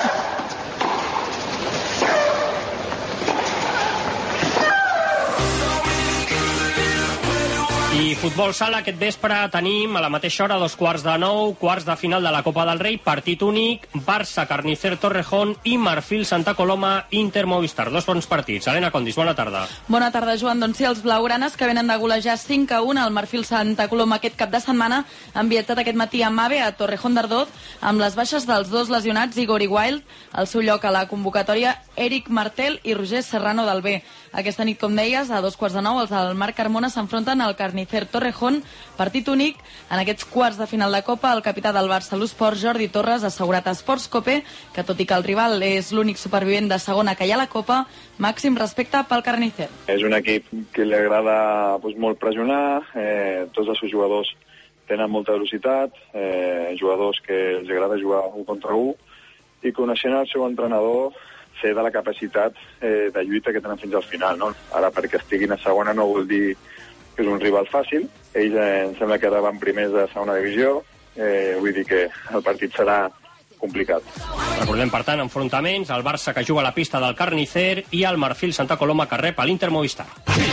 B: I futbol sala, aquest vespre tenim a la mateixa hora, 8:45, quarts de final de la Copa del Rei, partit únic, Barça, Carnicer, Torrejón i Marfil, Santa Coloma, Inter, Movistar. Dos bons partits. Helena Condis, bona tarda.
Y: Bona tarda, Joan. Doncs sí, els blaugranes que venen de golejar 5-1 al Marfil Santa Coloma aquest cap de setmana han viatjat aquest matí a Mave, a Torrejón d'Ardós, amb les baixes dels dos lesionats, Igor i Wild, al seu lloc a la convocatòria, Eric Martel i Roger Serrano del B. Aquesta nit, com deies, a 8:45, els del Marc Carmona s'enfronten al Carnicer Torrejón, partit únic. En aquests quarts de final de Copa, el capità del Barça, l'Esport, Jordi Torres, ha assegurat a Sports Cope que, tot i que el rival és l'únic supervivent de segona que hi ha a la Copa, màxim respecte pel Carnicer.
Z: És un equip que li agrada molt pressionar, tots els seus jugadors tenen molta velocitat, jugadors que els agrada jugar 1 contra 1, i coneixent el seu entrenador fer de la capacitat de lluita que tenen fins al final, no? Ara, perquè estiguin a segona no vol dir que és un rival fàcil. Ells em sembla que ara van primers de segona divisió, vull dir que el partit serà complicat.
B: Recordem, per tant, enfrontaments, el Barça que juga a la pista del Carnicer i el Marfil Santa Coloma que rep a l'Inter Movistar.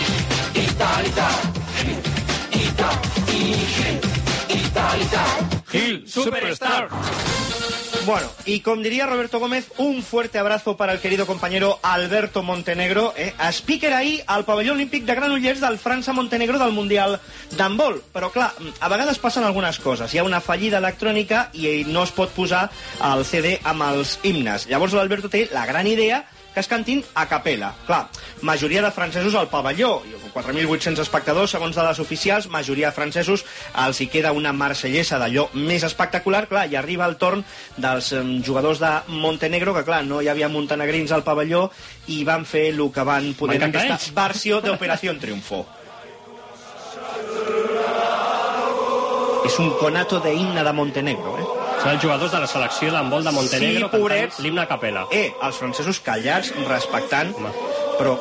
X: Gil, Superstar. Bueno, y como diría Roberto Gómez, un fuerte abrazo para el querido compañero Alberto Montenegro, speaker ahir al pavelló olímpic de Granollers del França-Montenegro del Mundial d'handbol. Però, clar, a vegades passen algunes coses. Hi ha una fallida electrònica i no es pot posar el CD amb els himnes. Llavors l'Alberto té la gran idea que es cantin a capella. Clar, majoria de francesos al pavelló, 4.800 espectadors, segons dades oficials, majoria de francesos, els hi queda una marsellesa d'allò més espectacular, clar, i arriba el torn dels jugadors de Montenegro, que clar, no hi havia montenegrins al pavelló, i van fer el que van poder en aquesta versió d'Operació Triunfo. És un conato de himne de Montenegro,
B: Són els jugadors de la selecció d'handbol de Montenegro cantant l'himne a capella.
X: Els francesos callats, respectant, però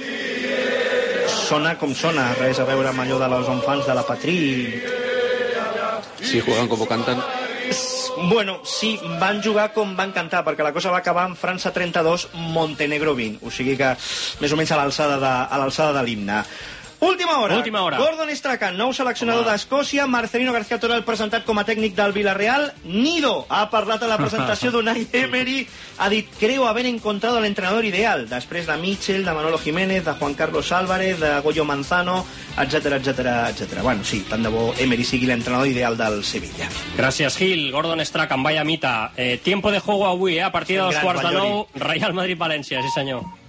X: sona com sona, res a veure amb allò de los enfants de la patrie.
F: Sí, juegan como cantan.
X: Bueno, sí, van jugar com van cantar, perquè la cosa va acabar amb França 32, Montenegro 20, o sigui que més o menys a l'alçada de l'himne. Última hora. Gordon Strachan, nou seleccionador d'Escòcia. Marcelino García Toral, presentat com a tècnic del Villarreal. Nido ha parlat a la presentació d'Unai Emery. Ha dit, creo haber encontrado al entrenador ideal. Després de Mitchell, de Manolo Jiménez, de Juan Carlos Álvarez, de Goyo Manzano, etcètera. Bueno, sí, tant de bo Emery sigui l'entrenador ideal del Sevilla.
B: Gràcies, Gil. Gordon Strachan, vaya mita. Tiempo de juego avui, a partir de 2:15, Real Madrid-València, sí senyor.